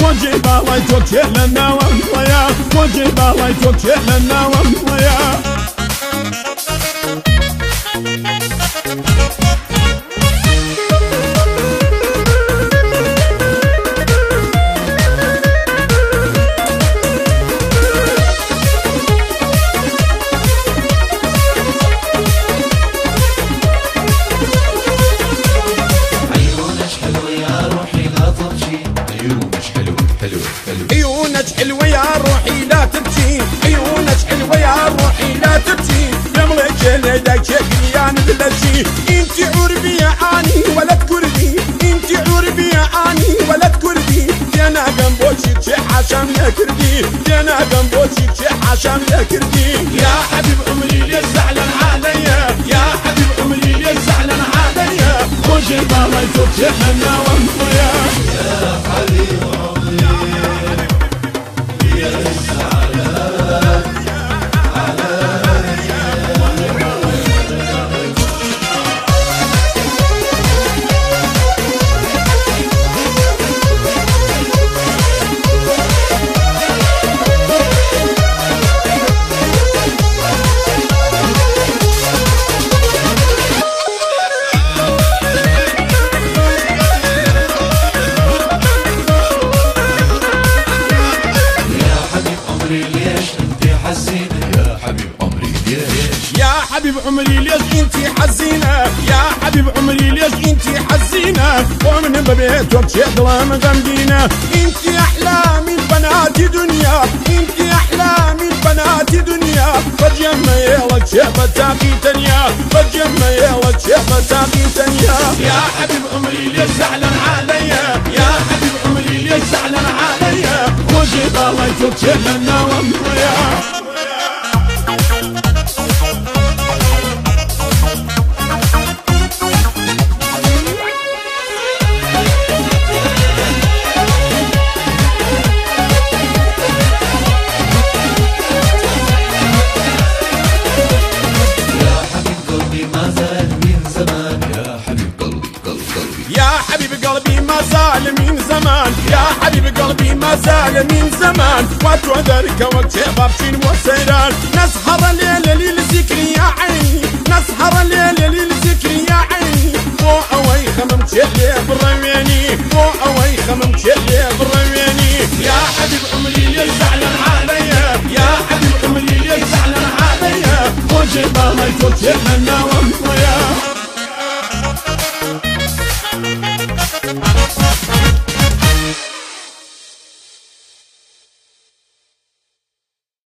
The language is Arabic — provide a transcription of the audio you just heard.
وجه بالای تو چه لناوم ويا وجه بالای تو چه لناوم ويا عيونك حلوة يا روحي لا تبكي عيونك حلوة يا روحي لا تبكي يملك ليدك يا نبلتي انت عربية اني ولد كردي انت عربية اني ولد كردي انا جنبوشي تشي حشام يا كردي انا جنبوشي تشي حشام يا كردي يا حبيب عمري ليش زعلان عليا يا حبيب عمري ليش زعلان عليا وجه بالي تبكي انا ويا يا حبيب يا حبيب عمري ليش انتي حزينة يا حبيب عمري ليش انتي حزينة ومن ببيتك شيء ظلام غمدينة انتي احلامي البنات دنيا انتي احلامي البنات دنيا فجمع يلا شيء بتاقي تنيا فجمع يلا شيء بتاقي تنيا يا حبيب عمري ليش زعلان عليا يا حبيب عمري ليش زعلان عليا وجه بالي تبكي لنا ويا يا حبيب قلبي ما زال من زمان يا حبيب قلبي ما زال من زمان وتودرك وقت بابشين وسيران نسهر الليل للذكر يا عيني نسهر الليل للذكر يا عيني مو اوي خمم تشلي بالرمياني مو اوي خمم تشلي بالرمياني يا حبيب عمري ليش زعلان عليا يا حبيب عمري ليش زعلان عليا وجه بالي تبكي لنا